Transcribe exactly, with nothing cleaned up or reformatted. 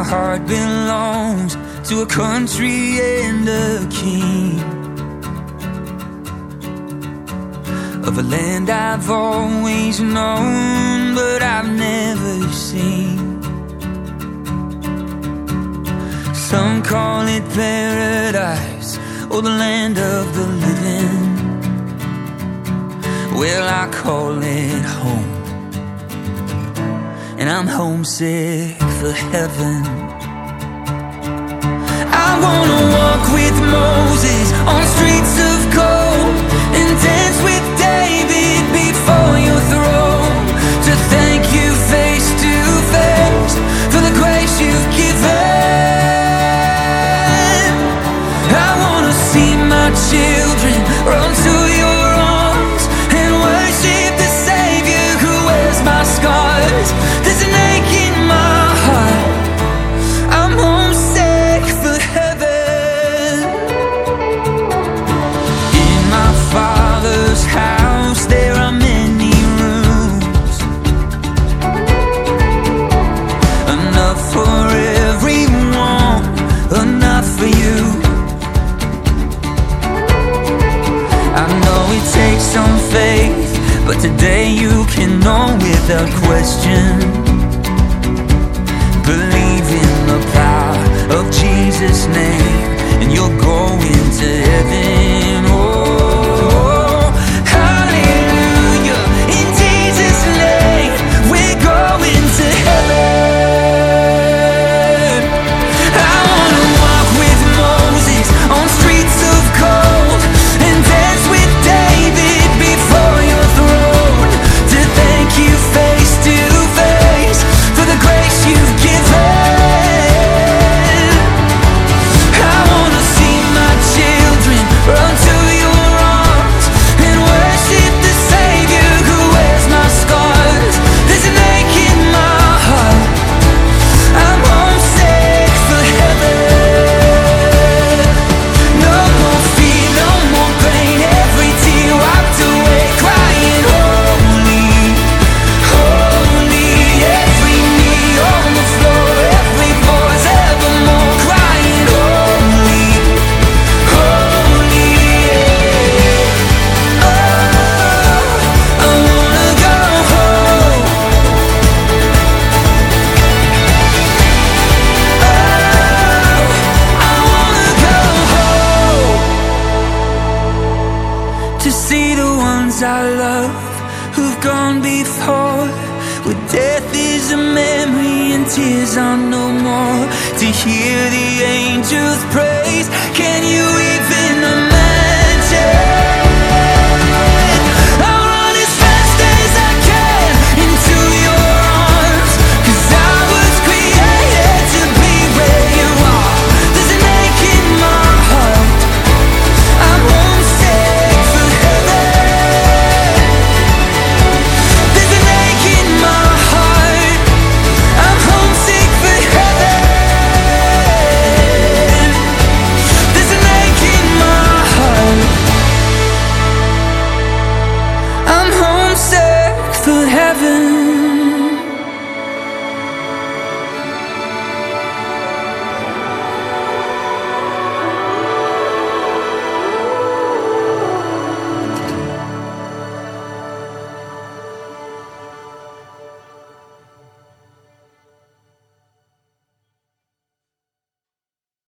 My heart belongs to a country and a king, of a land I've always known but I've never seen. Some call it paradise or the land of the living. Well, I call it home, and I'm homesick for heaven. I wanna walk with Moses on streets of gold and dance with David before your throne, to thank you face to face for the grace you've given. I wanna see my children run to your arms and worship the Savior who wears my scars. There's an ache in my heart, I'm homesick for heaven. In my Father's house there are many rooms, enough for everyone, enough for you. I know it takes some faith, but today you can know without question. Believe in the power of Jesus' name and you'll go into heaven. Oh, hallelujah, in Jesus' name we're going to heaven. I wanna walk with Moses on streets of gold and dance with David before your throne, to thank you face to face for the grace you've given. I wanna see my children run to your arms and worship the Savior who wears my scars. There's an ache in my heart, I'm homesick for heaven. No more fear, no more pain, every tear wiped away, crying holy, holy. Every knee on the floor, every voice evermore, crying holy, holy. Oh, I wanna go home. Oh, I wanna go home, to see the ones I love who've gone before, where death is a memory and tears are no more, to hear the angels praise. Can you even imagine?